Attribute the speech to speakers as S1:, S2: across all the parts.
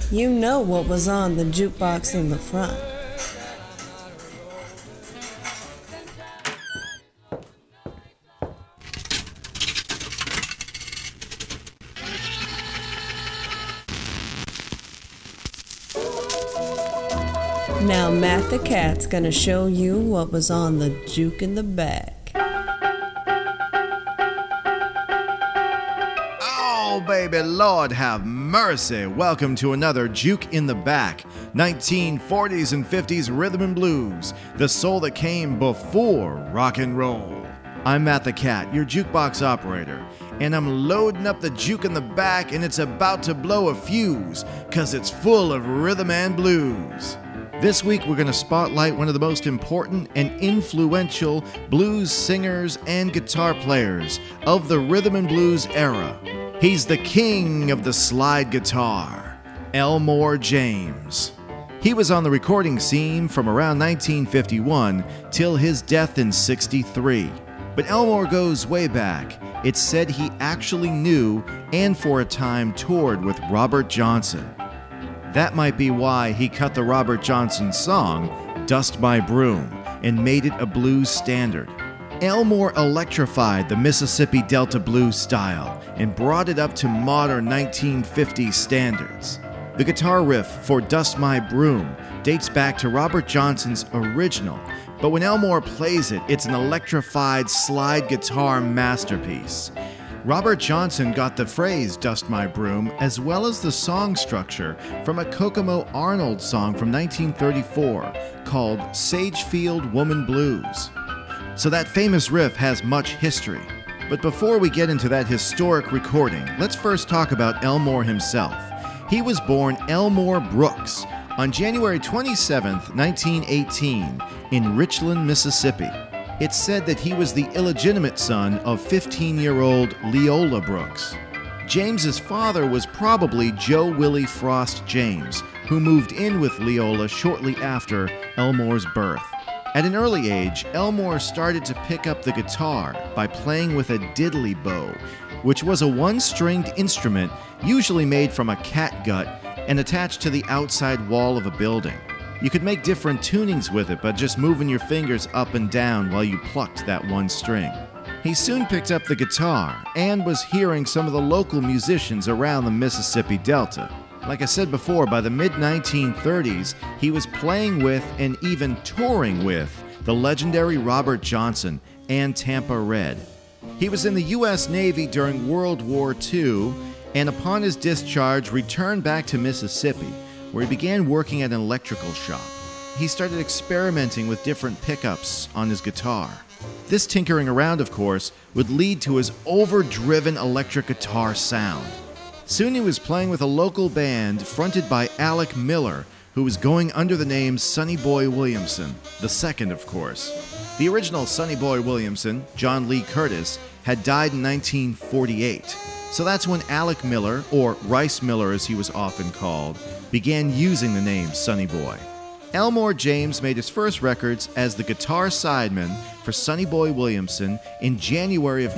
S1: You know what was on the jukebox in the front. Now Matt the Cat's gonna show you what was on the juke in the back.
S2: Oh, baby, Lord have mercy. Welcome to another Juke in the Back, 1940s and 50s rhythm and blues, the soul that came before rock and roll. I'm Matt the Cat, your jukebox operator, and I'm loading up the juke in the back, and it's about to blow a fuse, 'cause it's full of rhythm and blues. This week, we're going to spotlight one of the most important and influential blues singers and guitar players of the rhythm and blues era. He's the king of the slide guitar, Elmore James. He was on the recording scene from around 1951 till his death in '63. But Elmore goes way back. It's said he actually knew and for a time toured with Robert Johnson. That might be why he cut the Robert Johnson song, Dust My Broom, and made it a blues standard. Elmore electrified the Mississippi Delta blues style and brought it up to modern 1950s standards. The guitar riff for Dust My Broom dates back to Robert Johnson's original, but when Elmore plays it, it's an electrified slide guitar masterpiece. Robert Johnson got the phrase Dust My Broom as well as the song structure from a Kokomo Arnold song from 1934 called Sagefield Woman Blues. So that famous riff has much history. But before we get into that historic recording, let's first talk about Elmore himself. He was born Elmore Brooks on January 27, 1918 in Richland, Mississippi. It's said that he was the illegitimate son of 15-year-old Leola Brooks. James's father was probably Joe Willie Frost James, who moved in with Leola shortly after Elmore's birth. At an early age, Elmore started to pick up the guitar by playing with a diddley bow, which was a one-stringed instrument usually made from a catgut and attached to the outside wall of a building. You could make different tunings with it by just moving your fingers up and down while you plucked that one string. He soon picked up the guitar and was hearing some of the local musicians around the Mississippi Delta. Like I said before, by the mid-1930s, he was playing with and even touring with the legendary Robert Johnson and Tampa Red. He was in the U.S. Navy during World War II, and upon his discharge returned back to Mississippi, where he began working at an electrical shop. He started experimenting with different pickups on his guitar. This tinkering around, of course, would lead to his overdriven electric guitar sound. Soon he was playing with a local band fronted by Alec Miller, who was going under the name Sonny Boy Williamson, the second, of course. The original Sonny Boy Williamson, John Lee Curtis, had died in 1948. So that's when Alec Miller, or Rice Miller as he was often called, began using the name Sonny Boy. Elmore James made his first records as the guitar sideman for Sonny Boy Williamson in January of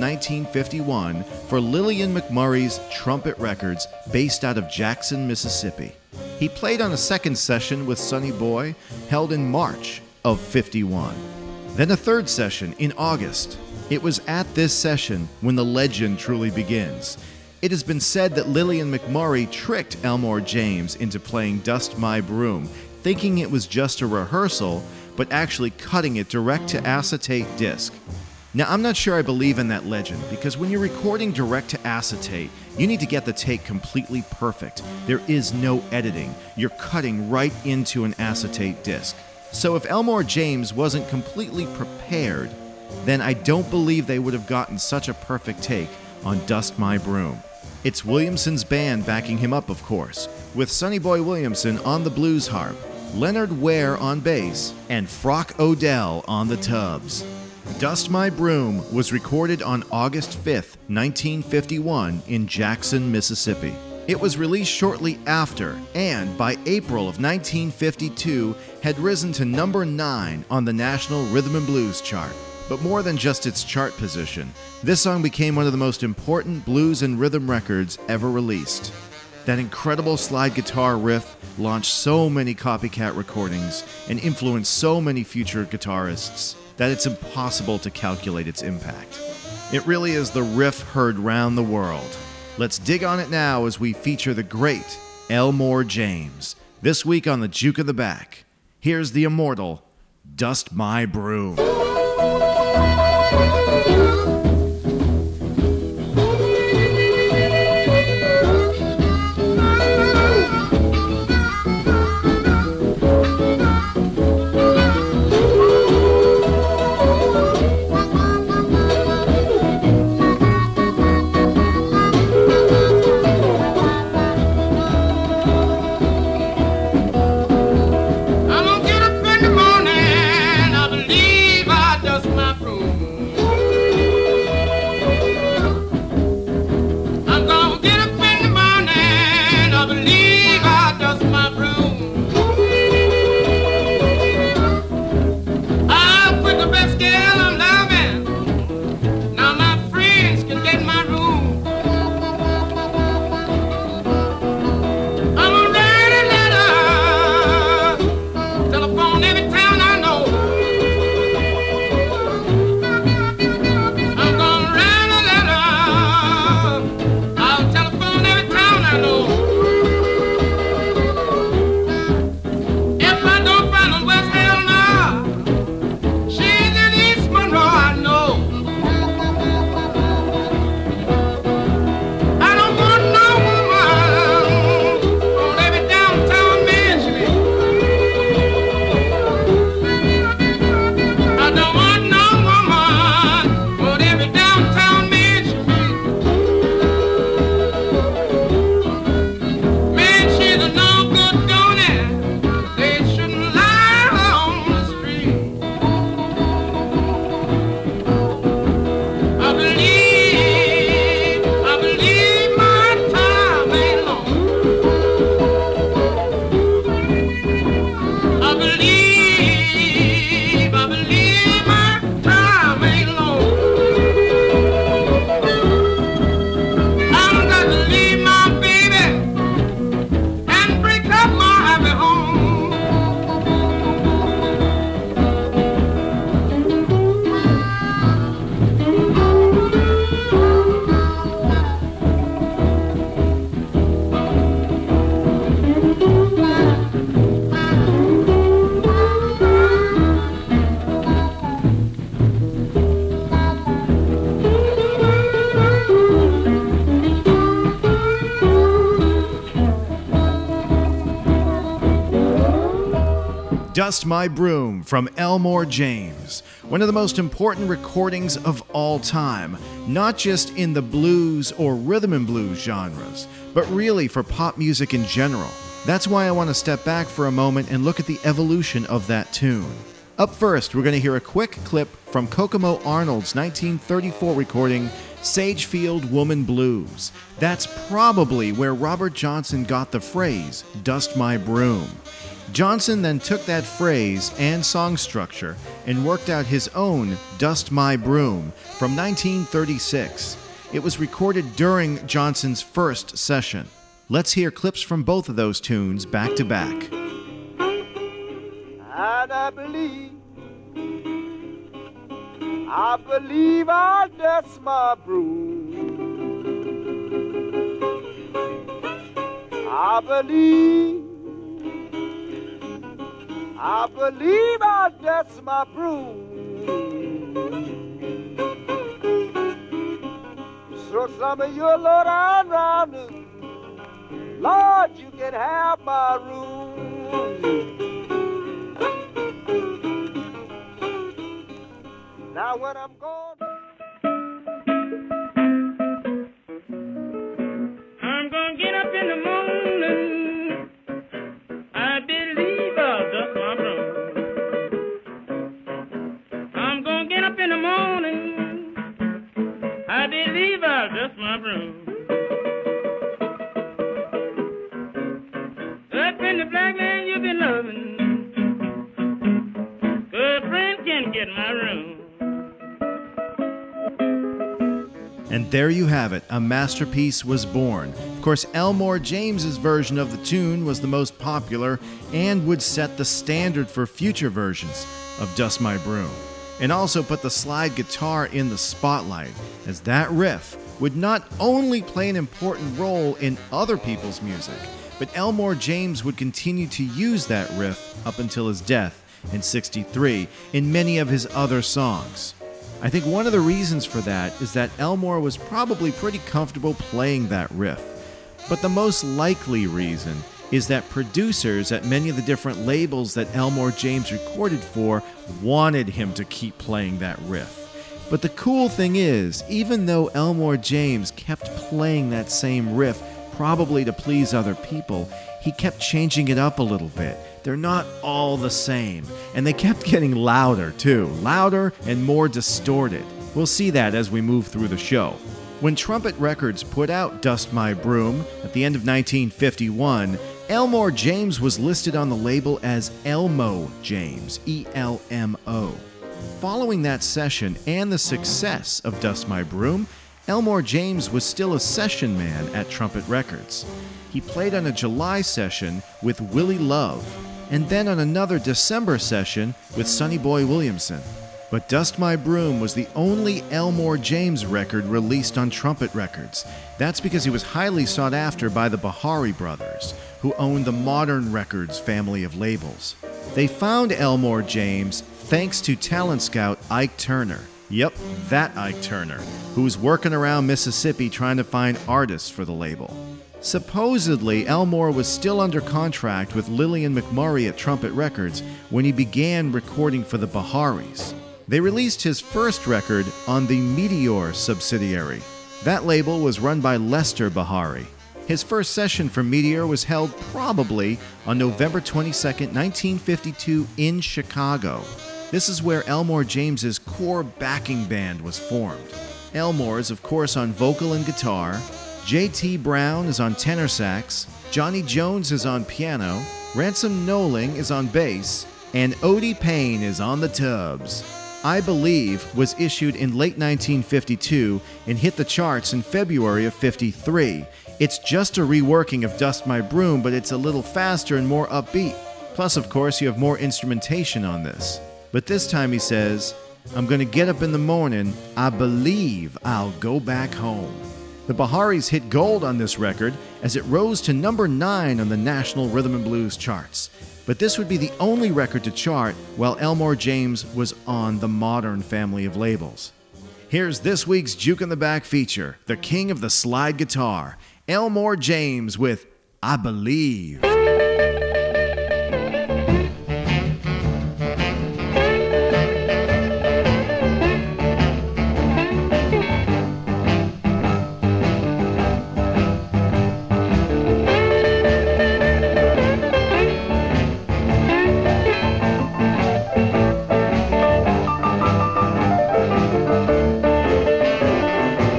S2: 1951 for Lillian McMurray's Trumpet Records based out of Jackson, Mississippi. He played on a second session with Sonny Boy held in March of '51. Then a third session in August. It was at this session when the legend truly begins. It has been said that Lillian McMurray tricked Elmore James into playing Dust My Broom, thinking it was just a rehearsal, but actually cutting it direct to acetate disc. Now, I'm not sure I believe in that legend, because when you're recording direct to acetate, you need to get the take completely perfect. There is no editing. You're cutting right into an acetate disc. So if Elmore James wasn't completely prepared, then I don't believe they would have gotten such a perfect take on Dust My Broom. It's Williamson's band backing him up, of course, with Sonny Boy Williamson on the blues harp, Leonard Ware on bass, and Frock Odell on the tubs. Dust My Broom was recorded on August 5th, 1951 in Jackson, Mississippi. It was released shortly after, and by April of 1952 had risen to number 9 on the National Rhythm and Blues chart. But more than just its chart position, this song became one of the most important blues and rhythm records ever released. That incredible slide guitar riff launched so many copycat recordings and influenced so many future guitarists that it's impossible to calculate its impact. It really is the riff heard round the world. Let's dig on it now as we feature the great Elmore James. This week on the Juke of the Back, here's the immortal Dust My Broom. Dust My Broom from Elmore James, one of the most important recordings of all time, not just in the blues or rhythm and blues genres, but really for pop music in general. That's why I want to step back for a moment and look at the evolution of that tune. Up first, we're going to hear a quick clip from Kokomo Arnold's 1934 recording, Sagefield Woman Blues. That's probably where Robert Johnson got the phrase, Dust My Broom. Johnson then took that phrase and song structure and worked out his own Dust My Broom from 1936. It was recorded during Johnson's first session. Let's hear clips from both of those tunes back to back.
S3: And I believe I'll dust my broom. I believe I'll dust my broom. So some of you low down rounders, Lord, you can have my room. Now when I'm gone,
S4: I'm gonna get up in the morning. I believe I'll dust my broom. I'm gonna get up in the morning. I believe I'll dust my broom. Up in the black land you've been loving, good friend can get my room.
S2: And there you have it, a masterpiece was born. Of course, Elmore James's version of the tune was the most popular and would set the standard for future versions of Dust My Broom, and also put the slide guitar in the spotlight, as that riff would not only play an important role in other people's music, but Elmore James would continue to use that riff up until his death in '63 in many of his other songs. I think one of the reasons for that is that Elmore was probably pretty comfortable playing that riff. But the most likely reason is that producers at many of the different labels that Elmore James recorded for wanted him to keep playing that riff. But the cool thing is, even though Elmore James kept playing that same riff, probably to please other people, he kept changing it up a little bit. They're not all the same, and they kept getting louder too, louder and more distorted. We'll see that as we move through the show. When Trumpet Records put out Dust My Broom at the end of 1951, Elmore James was listed on the label as Elmo James, E-L-M-O. Following that session and the success of Dust My Broom, Elmore James was still a session man at Trumpet Records. He played on a July session with Willie Love, and then on another December session with Sonny Boy Williamson. But Dust My Broom was the only Elmore James record released on Trumpet Records. That's because he was highly sought after by the Bahari brothers, who owned the Modern Records family of labels. They found Elmore James thanks to talent scout Ike Turner. Yep, that Ike Turner, who was working around Mississippi trying to find artists for the label. Supposedly, Elmore was still under contract with Lillian McMurray at Trumpet Records when he began recording for the Baharis. They released his first record on the Meteor subsidiary. That label was run by Lester Bahari. His first session for Meteor was held probably on November 22, 1952 in Chicago. This is where Elmore James's core backing band was formed. Elmore is of course on vocal and guitar, J.T. Brown is on tenor sax, Johnny Jones is on piano, Ransom Knowling is on bass, and Odie Payne is on the tubs. I Believe was issued in late 1952 and hit the charts in February of '53. It's just a reworking of Dust My Broom, but it's a little faster and more upbeat. Plus, of course, you have more instrumentation on this. But this time he says, "I'm gonna get up in the morning, I believe I'll go back home." The Baharis hit gold on this record as it rose to number 9 on the National Rhythm and Blues charts. But this would be the only record to chart while Elmore James was on the Modern family of labels. Here's this week's Juke in the Back feature, the king of the slide guitar, Elmore James with I Believe.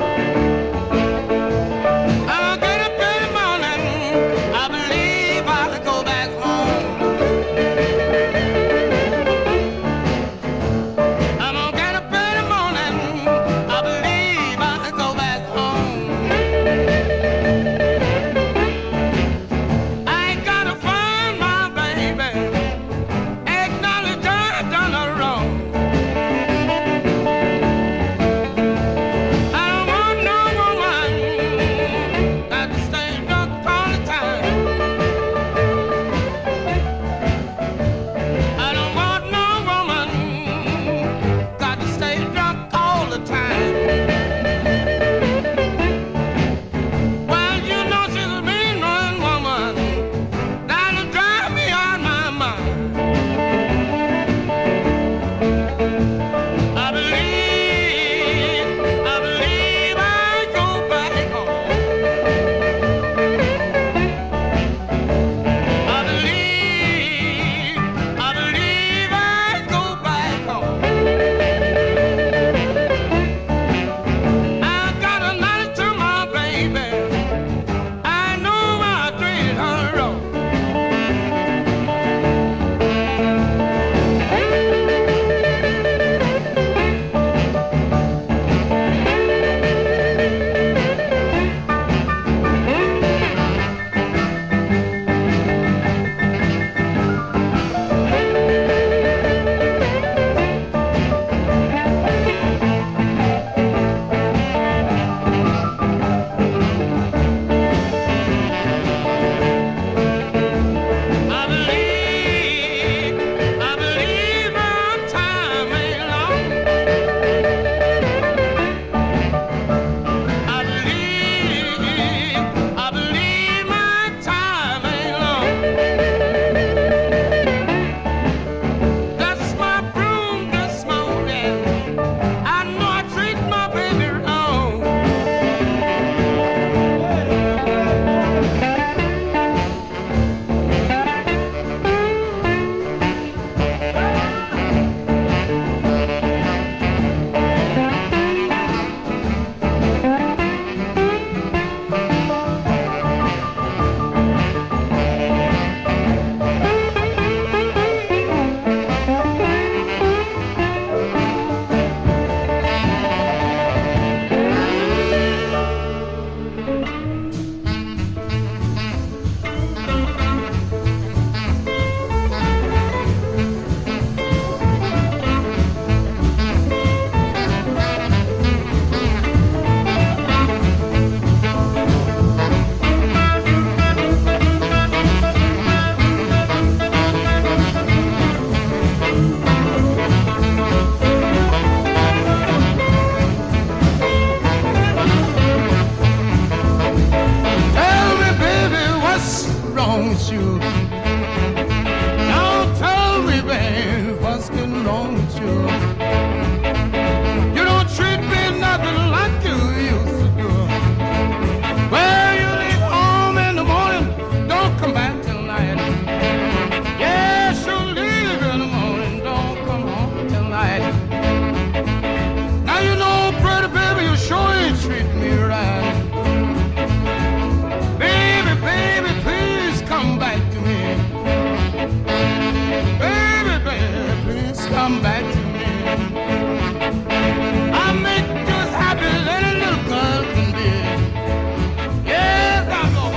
S3: I get up in the morning, I believe I'll
S5: with you. Now tell me, babe, what's getting wrong with you? You don't treat me nothing like you used to do. Well, you leave home in the morning, don't come back till night. Yes, you leave in the morning, don't come home till night. Now you know, pretty baby, you sure ain't treating me right. Baby, baby, please come back to me. Baby, baby, please come back to me. I make you as happy as any little girl can be. Yes, I know.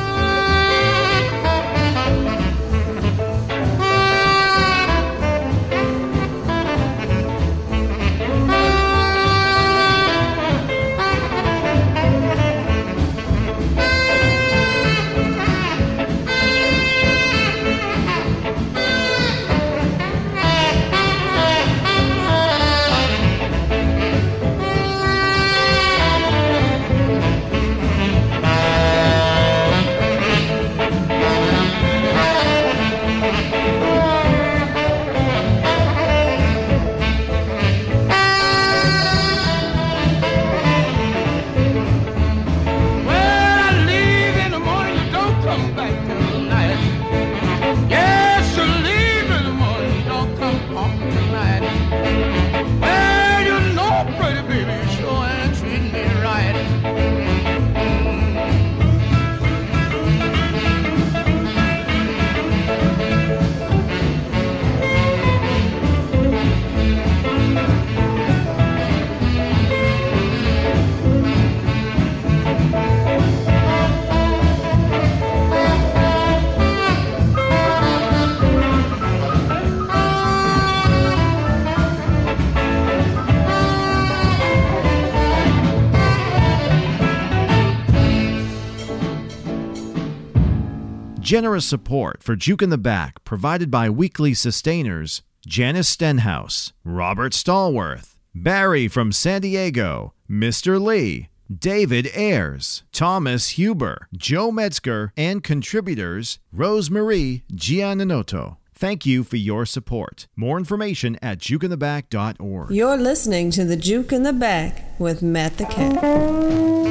S2: Generous support for Juke in the Back provided by weekly sustainers Janice Stenhouse, Robert Stallworth, Barry from San Diego, Mr. Lee, David Ayers, Thomas Huber, Joe Metzger, and contributors Rosemarie Giannotto. Thank you for your support. More information at jukeintheback.org.
S1: You're listening to the Juke in the Back with Matt the Cat.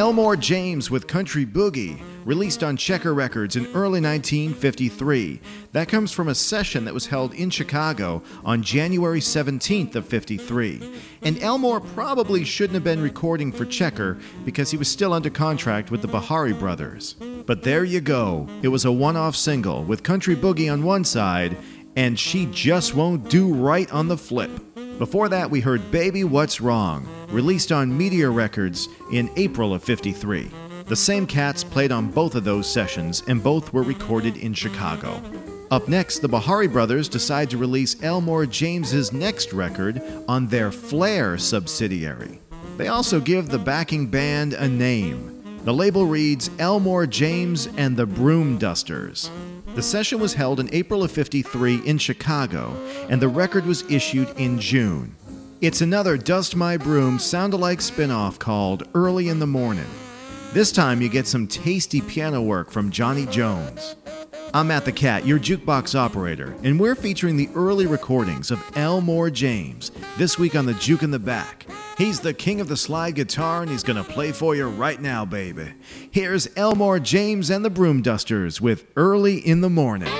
S2: Elmore James with Country Boogie, released on Checker Records in early 1953. That comes from a session that was held in Chicago on January 17th of 53. And Elmore probably shouldn't have been recording for Checker because he was still under contract with the Bahari Brothers. But there you go. It was a one-off single with Country Boogie on one side and She Just Won't Do Right on the flip. Before that, we heard Baby What's Wrong, released on Meteor Records in April of 53. The same cats played on both of those sessions, and both were recorded in Chicago. Up next, the Bahari Brothers decide to release Elmore James's next record on their Flair subsidiary. They also give the backing band a name. The label reads Elmore James and the Broom Dusters. The session was held in April of 53 in Chicago, and the record was issued in June. It's another Dust My Broom sound-alike spin-off called Early in the Morning. This time you get some tasty piano work from Johnny Jones. I'm Matt the Cat, your jukebox operator, and we're featuring the early recordings of Elmore James this week on the Juke in the Back. He's the king of the slide guitar, and he's gonna play for you right now, baby. Here's Elmore James and the Broom Dusters with Early in the Morning.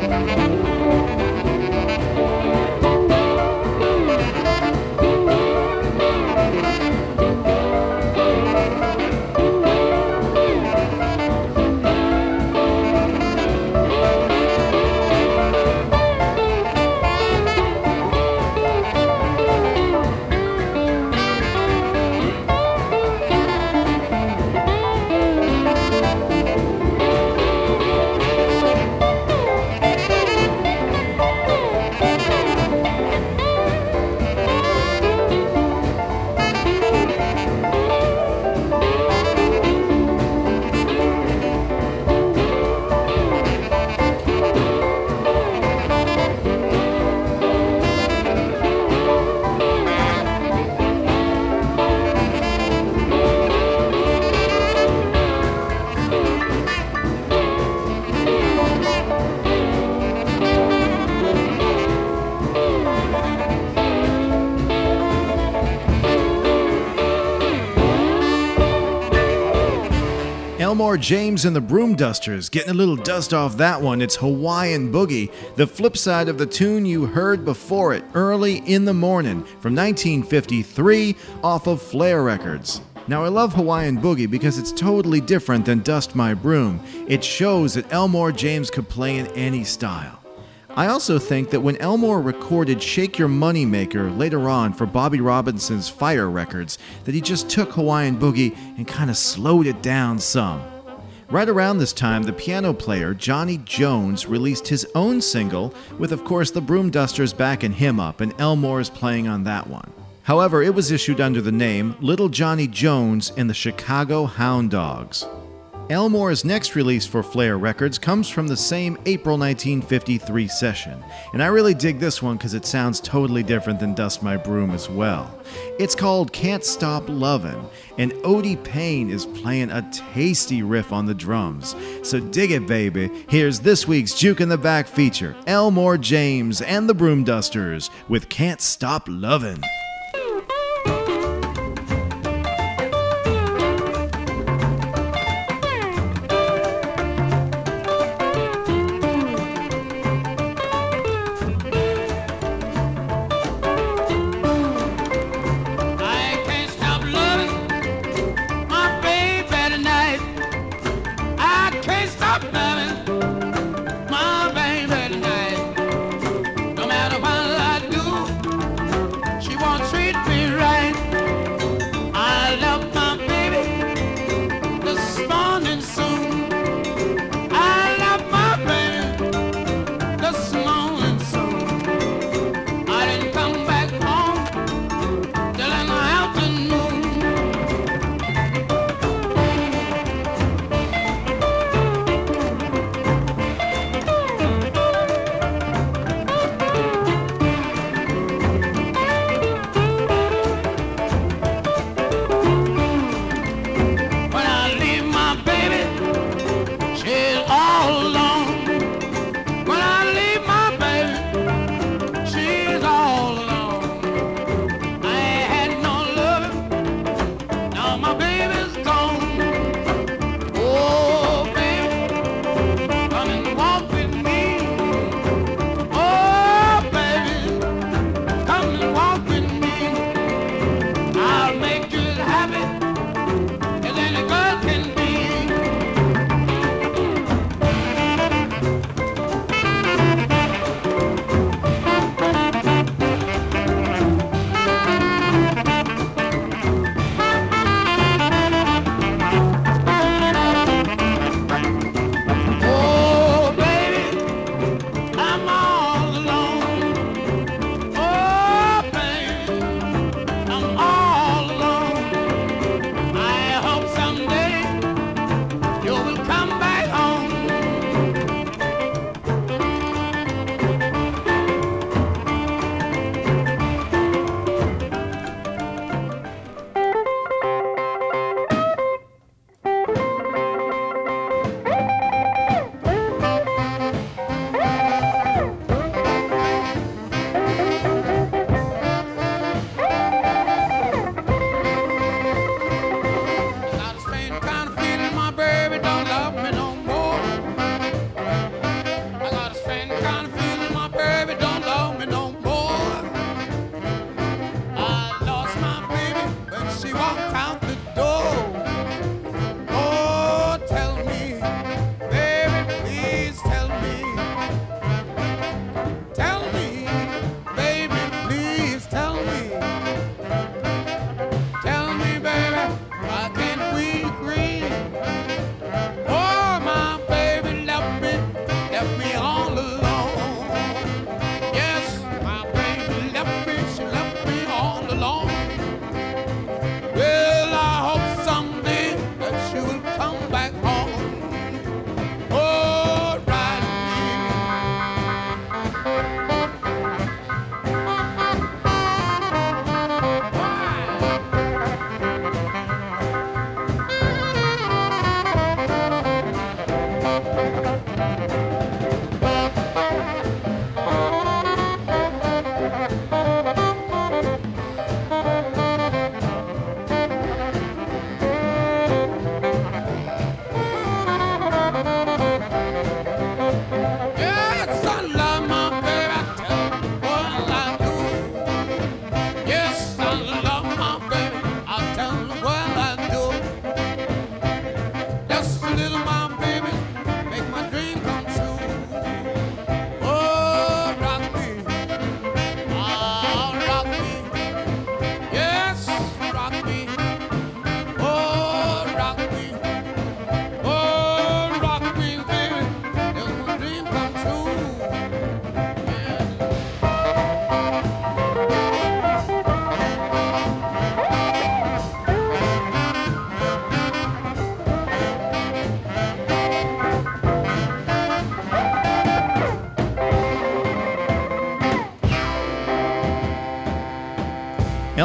S2: Elmore James and the Broom Dusters, getting a little dust off that one. It's Hawaiian Boogie, the flip side of the tune you heard before it, Early in the Morning, from 1953, off of Flair Records. Now, I love Hawaiian Boogie because it's totally different than Dust My Broom. It shows that Elmore James could play in any style. I also think that when Elmore recorded Shake Your Money Maker later on for Bobby Robinson's Fire Records, that he just took Hawaiian Boogie and kind of slowed it down some. Right around this time, the piano player Johnny Jones released his own single, with of course the Broom Dusters backing him up, and Elmore's playing on that one. However, it was issued under the name Little Johnny Jones and the Chicago Hound Dogs. Elmore's next release for Flair Records comes from the same April 1953 session, and I really dig this one because it sounds totally different than Dust My Broom as well. It's called Can't Stop Lovin', and Odie Payne is playing a tasty riff on the drums. So dig it, baby. Here's this week's Juke in the Back feature, Elmore James and the Broom Dusters with Can't Stop Lovin'.
S5: She wants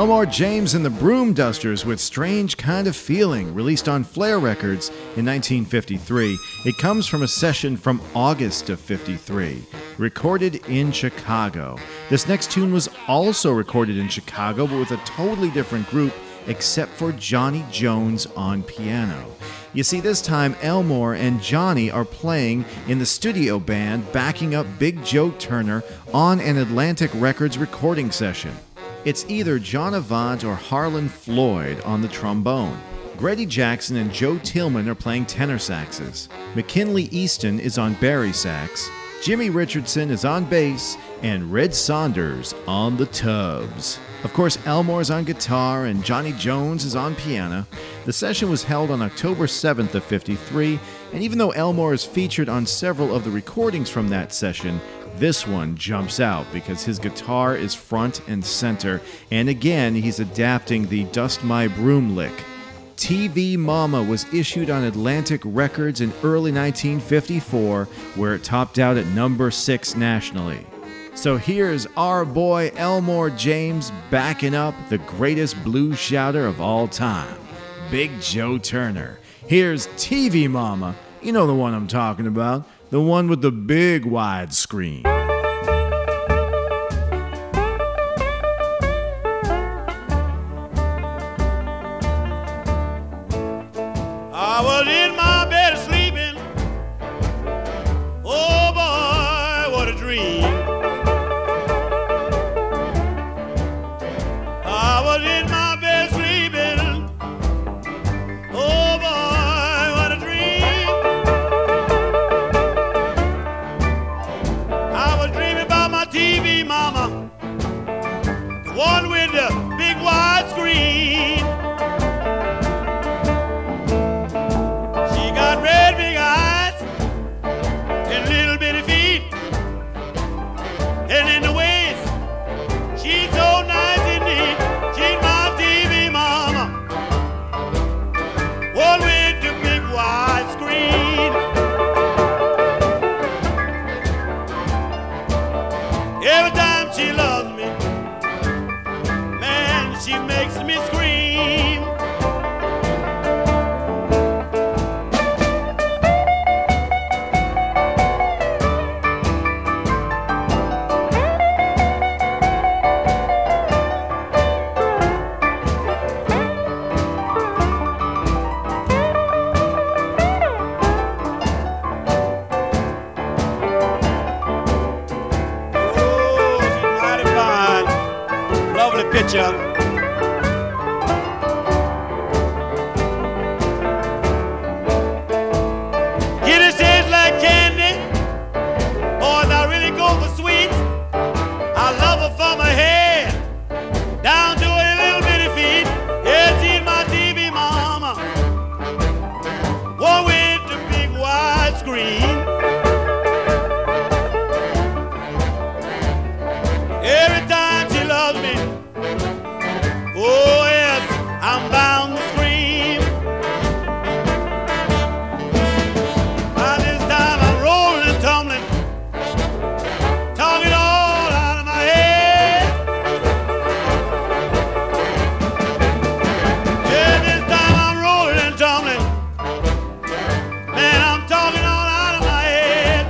S2: Elmore James and the Broom Dusters with Strange Kind of Feeling, released on Flair Records in 1953. It comes from a session from August of 53, recorded in Chicago. This next tune was also recorded in Chicago, but with a totally different group, except for Johnny Jones on piano. You see, this time Elmore and Johnny are playing in the studio band, backing up Big Joe Turner on an Atlantic Records recording session. It's either John Avant or Harlan Floyd on the trombone. Grady Jackson and Joe Tillman are playing tenor saxes. McKinley Easton is on bari sax. Jimmy Richardson is on bass, and Red Saunders on the tubs. Of course, Elmore's on guitar and Johnny Jones is on piano. The session was held on October 7th of 53, and even though Elmore is featured on several of the recordings from that session, this one jumps out because his guitar is front and center, and again, he's adapting the Dust My Broom lick. TV Mama was issued on Atlantic Records in early 1954, where it topped out at number 6 nationally. So here's our boy Elmore James backing up the greatest blues shouter of all time, Big Joe Turner. Here's TV Mama, you know the one I'm talking about, the one with the big wide screen.
S6: I was in my bed sleeping. Oh boy, what a dream. I was in my bed sleeping. Oh boy, what a dream. I was dreaming about my TV mama, the one with the big wide screen. She got red big eyes and little bitty feet, and in the waist she's so nice and neat. She's my TV mama, one with the big wide screen. Every time she loves me, man, she makes me scream. Picture. Get it tastes like candy. Boys, I really go for sweets. I love her from her head down to her little bitty feet. Yeah, she's my TV mama, one with the big wide screen. Every time she loves me, oh yes, I'm bound to scream. By this time I'm rolling and tumbling, talking all out of my head. Yeah, this time I'm rolling and tumbling, man, I'm talking all out of my head.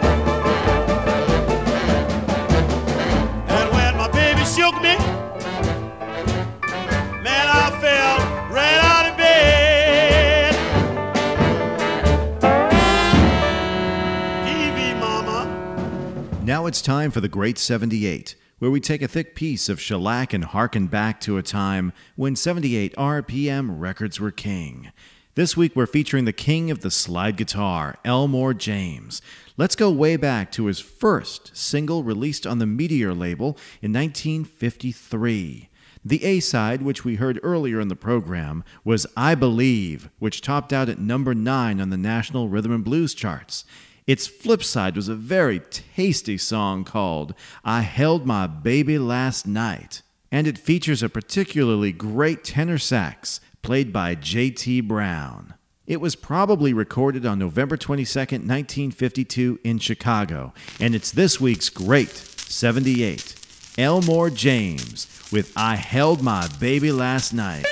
S6: And when my baby shook me, man, I fell right out of bed. TV mama.
S2: Now it's time for the Great 78, where we take a thick piece of shellac and harken back to a time when 78 RPM records were king. This week we're featuring the king of the slide guitar, Elmore James. Let's go way back to his first single released on the Meteor label in 1953. The A-side, which we heard earlier in the program, was I Believe, which topped out at number 9 on the National Rhythm and Blues charts. Its flip side was a very tasty song called I Held My Baby Last Night, and it features a particularly great tenor sax played by J.T. Brown. It was probably recorded on November 22, 1952 in Chicago, and it's this week's Great 78. Elmore James with I Held My Baby Last Night.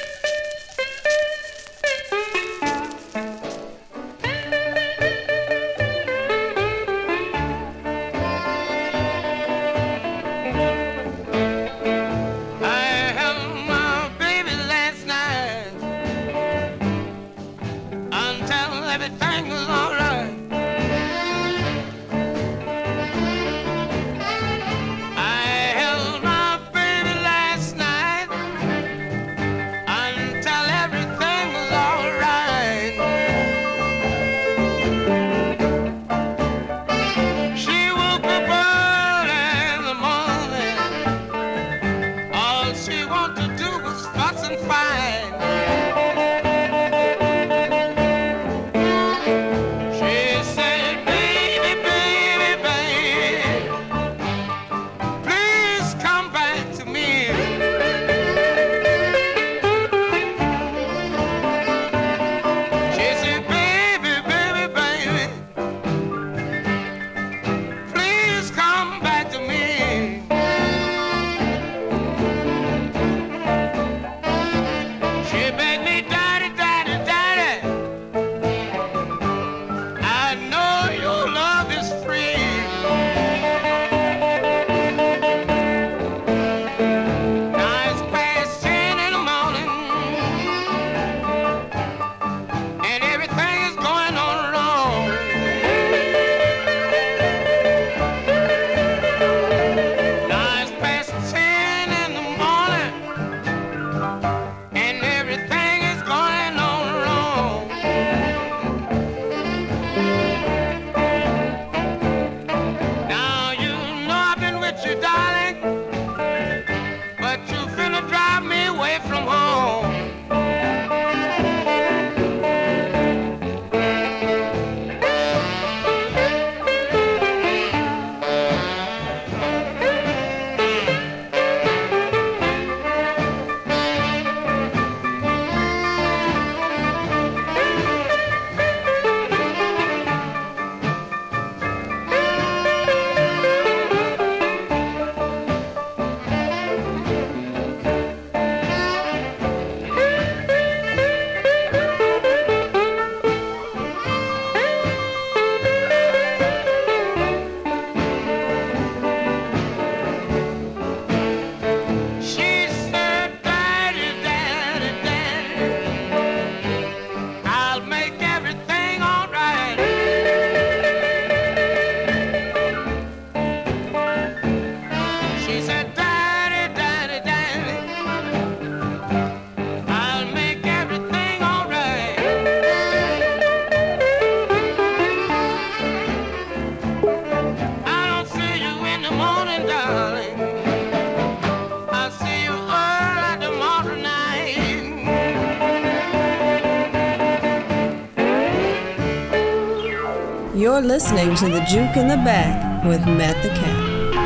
S1: You're listening to The Juke in the Back with Matt the Cat.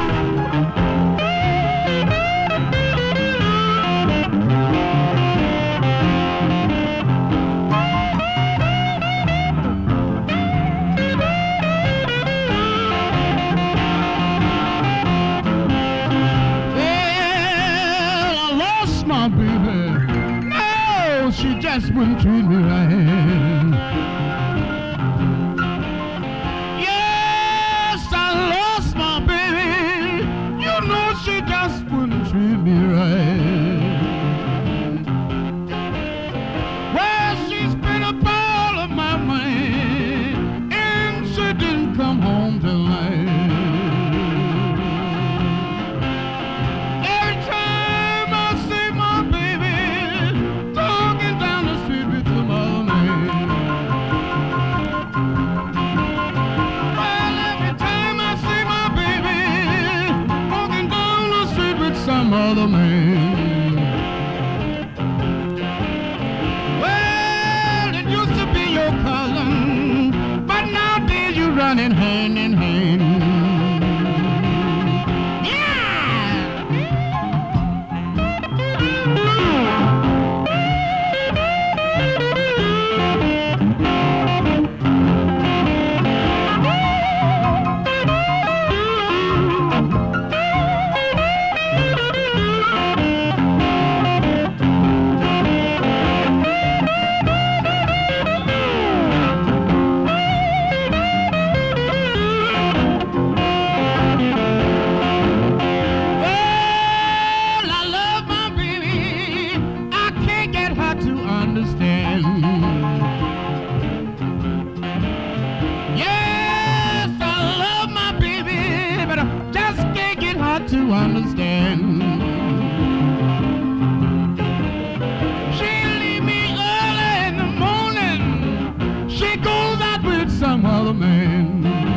S5: Well, I lost my baby. No, she just wouldn't treat me right. She just wouldn't treat me right. Well, she spent up all of my money, and she didn't come home till night. Every time I see my baby talking down the street with some other man. Well, every time I see my baby walking down the street with some other man. Well, it used to be your cousin, but nowadays you running hand in hand. Yeah. got to understand. She leave me early in the morning. She goes out with some other man.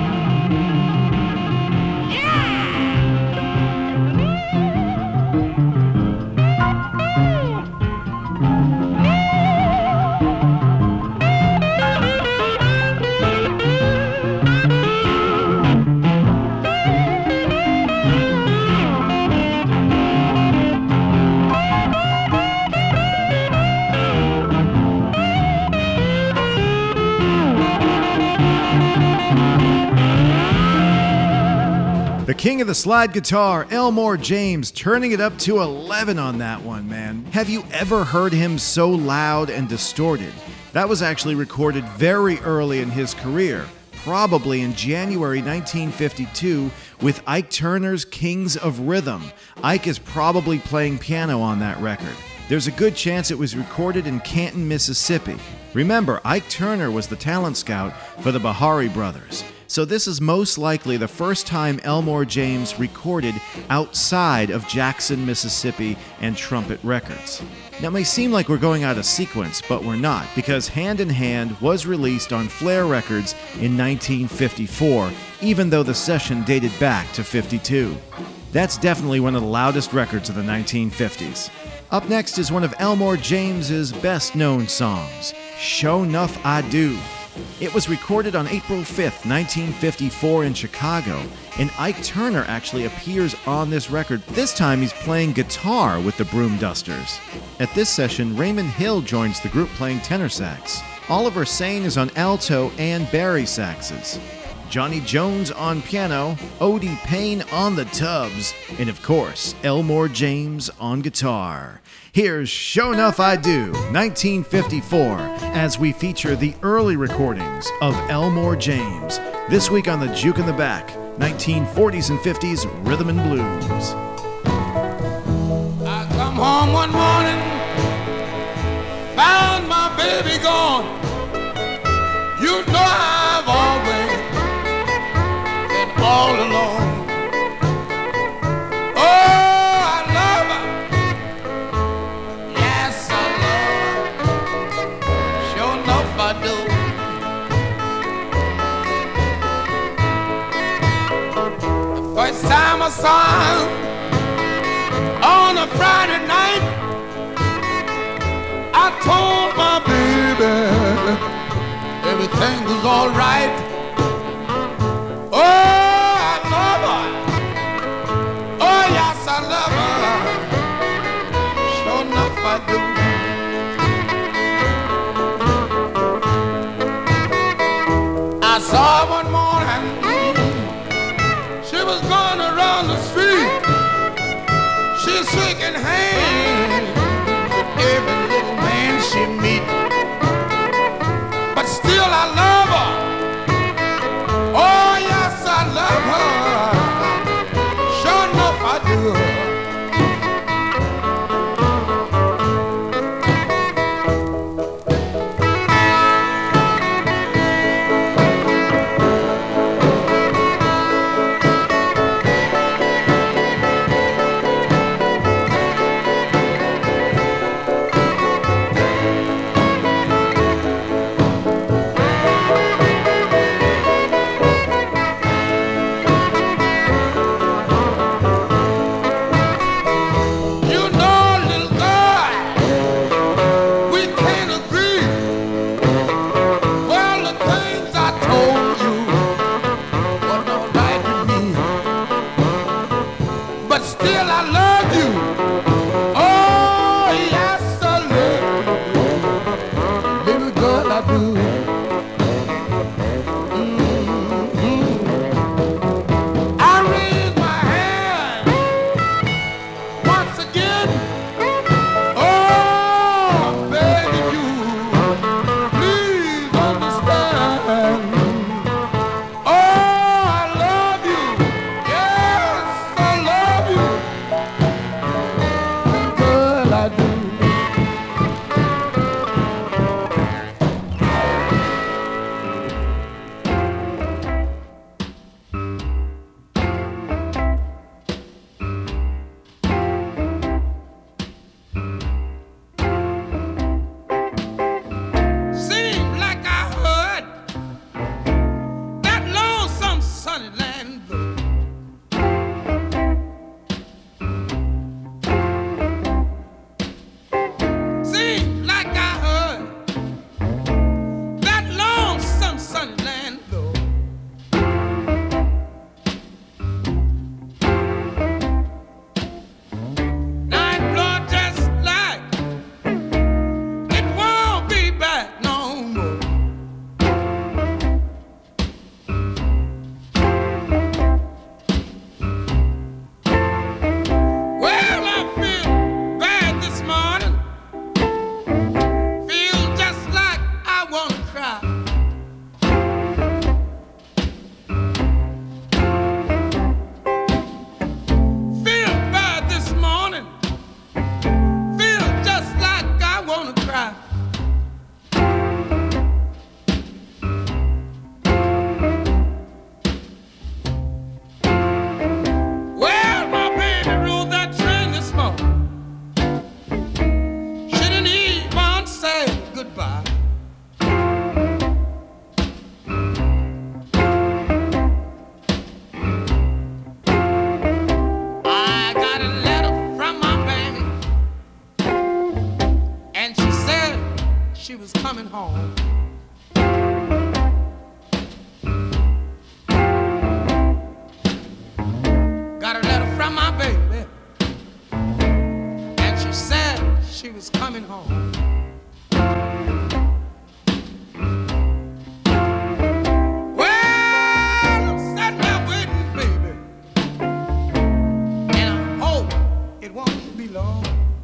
S2: The king of the slide guitar, Elmore James, turning it up to 11 on that one, man. Have you ever heard him so loud and distorted? That was actually recorded very early in his career, probably in January 1952 with Ike Turner's Kings of Rhythm. Ike is probably playing piano on that record. There's a good chance it was recorded in Canton, Mississippi. Remember, Ike Turner was the talent scout for the Bahari Brothers. So this is most likely the first time Elmore James recorded outside of Jackson, Mississippi and Trumpet Records. Now it may seem like we're going out of sequence, but we're not, because Hand in Hand was released on Flair Records in 1954, even though the session dated back to 52. That's definitely one of the loudest records of the 1950s. Up next is one of Elmore James's best-known songs, Sho Nuff I Do. It was recorded on April 5th, 1954 in Chicago, and Ike Turner actually appears on this record. This time he's playing guitar with the Broom Dusters. At this session, Raymond Hill joins the group playing tenor sax. Oliver Sane is on alto and bari saxes. Johnny Jones on piano, Odie Payne on the tubs, and of course, Elmore James on guitar. Here's Sho Nuff I Do, 1954, as we feature the early recordings of Elmore James. This week on the Juke in the Back, 1940s and 50s Rhythm and Blues.
S5: I come home one morning, found my baby gone. You know I've always been all alone. Oh, I love her. Yes, I love her. Sure enough, I do. The first time I saw her on a Friday night, I told my baby everything was all right. Oh, I love her. Oh, yes, I love her. Sure enough, I do. I saw her one morning. She was going around the street. She's shaking hands with every little man she meet. But still I love her. Oh yes, I love her. Sure enough I do. home. Got a letter from my baby, and she said she was coming home. Well, I'm sitting there waiting, baby, and I hope it won't be long.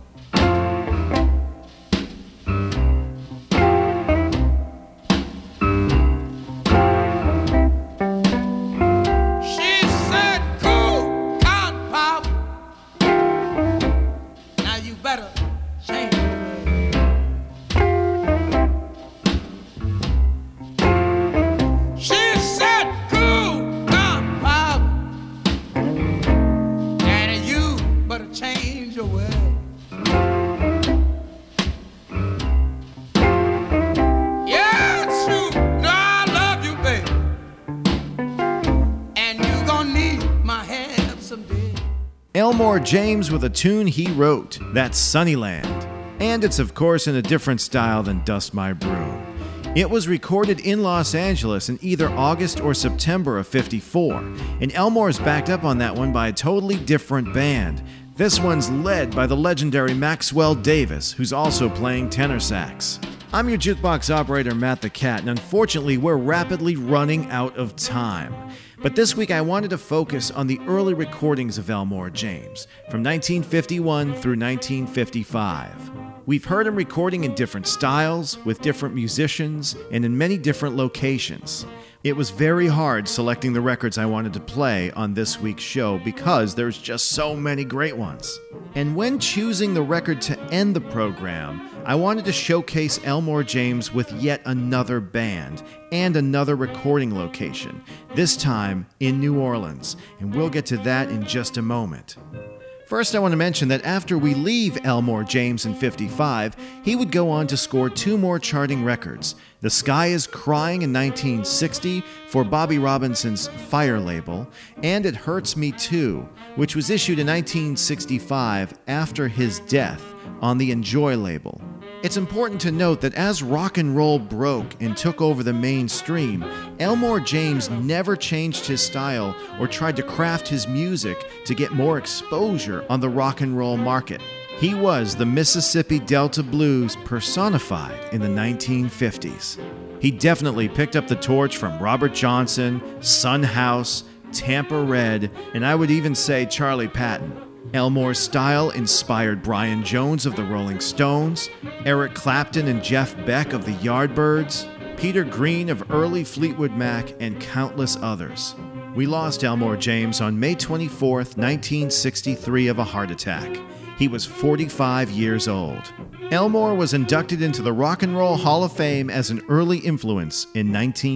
S2: Elmore James with a tune he wrote, that's Sunnyland. And it's of course in a different style than Dust My Broom. It was recorded in Los Angeles in either August or September of '54, and Elmore's backed up on that one by a totally different band. This one's led by the legendary Maxwell Davis, who's also playing tenor sax. I'm your jukebox operator, Matt the Cat, and unfortunately we're rapidly running out of time. But this week I wanted to focus on the early recordings of Elmore James, from 1951 through 1955. We've heard him recording in different styles, with different musicians, and in many different locations. It was very hard selecting the records I wanted to play on this week's show because there's just so many great ones. And when choosing the record to end the program, I wanted to showcase Elmore James with yet another band and another recording location, this time in New Orleans, and we'll get to that in just a moment. First, I want to mention that after we leave Elmore James in '55, he would go on to score two more charting records. The Sky is Crying in 1960 for Bobby Robinson's Fire label, and It Hurts Me Too, which was issued in 1965 after his death on the Enjoy label. It's important to note that as rock and roll broke and took over the mainstream, Elmore James never changed his style or tried to craft his music to get more exposure on the rock and roll market. He was the Mississippi Delta Blues personified in the 1950s. He definitely picked up the torch from Robert Johnson, Son House, Tampa Red, and I would even say Charlie Patton. Elmore's style inspired Brian Jones of the Rolling Stones, Eric Clapton and Jeff Beck of the Yardbirds, Peter Green of early Fleetwood Mac, and countless others. We lost Elmore James on May 24, 1963 of a heart attack. He was 45 years old. Elmore was inducted into the Rock and Roll Hall of Fame as an early influence in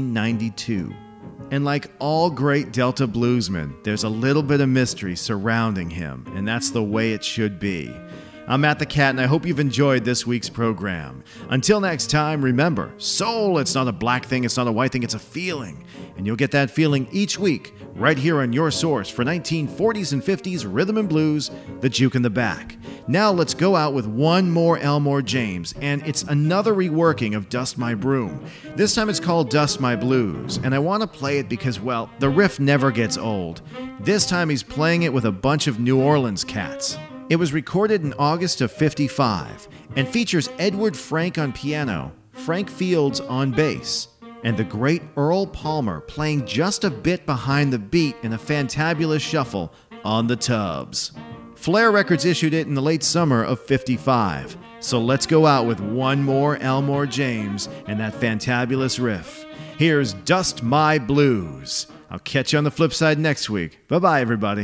S2: 1992. And like all great Delta bluesmen, there's a little bit of mystery surrounding him, and that's the way it should be. I'm Matt the Cat, and I hope you've enjoyed this week's program. Until next time, remember, soul, it's not a black thing, it's not a white thing, it's a feeling. And you'll get that feeling each week, right here on your source for 1940s and 50s rhythm and blues, the Juke in the Back. Now let's go out with one more Elmore James, and it's another reworking of Dust My Broom. This time it's called Dust My Blues, and I want to play it because, well, the riff never gets old. This time he's playing it with a bunch of New Orleans cats. It was recorded in August of '55 and features Edward Frank on piano, Frank Fields on bass, and the great Earl Palmer playing just a bit behind the beat in a fantabulous shuffle on the tubs. Flair Records issued it in the late summer of '55, so let's go out with one more Elmore James and that fantabulous riff. Here's Dust My Blues. I'll catch you on the flip side next week. Bye-bye, everybody.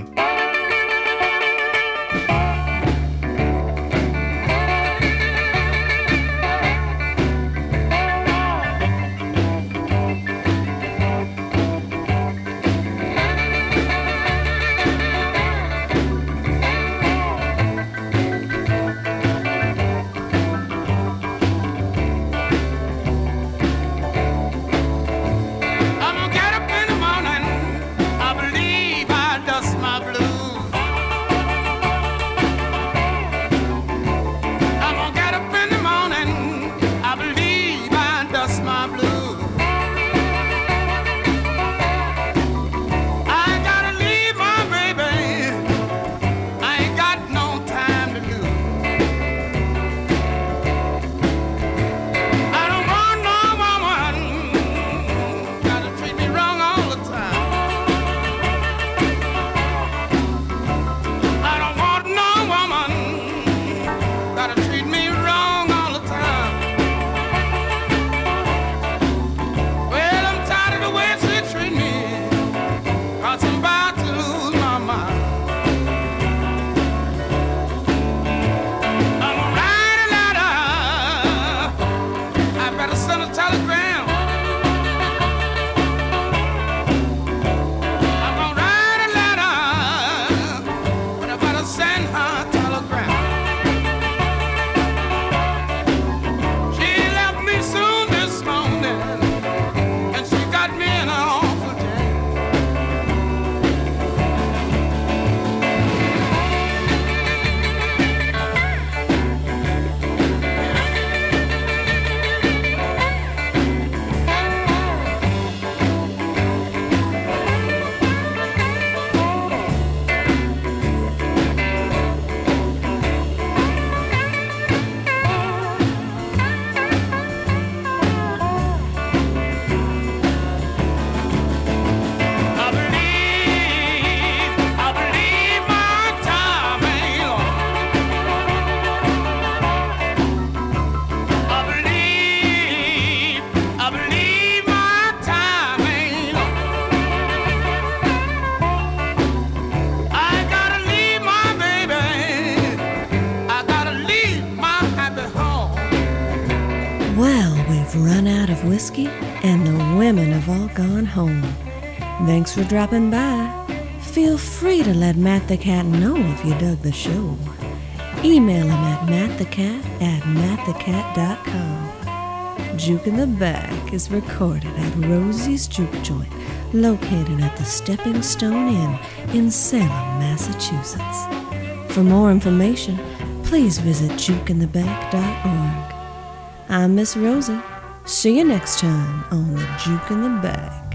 S5: I'm gonna get up in the morning, I believe I dust my blues.
S1: run out of whiskey and the women have all gone home. Thanks for dropping by. Feel free to let Matt the Cat know if you dug the show. Email him at mattthecat@mattthecat.com. Juke in the Back is recorded at Rosie's Juke Joint, located at the Stepping Stone Inn in Salem, Massachusetts. For more information, please visit jukeintheback.org. I'm Miss Rosie. See you next time on the Juke in the Back.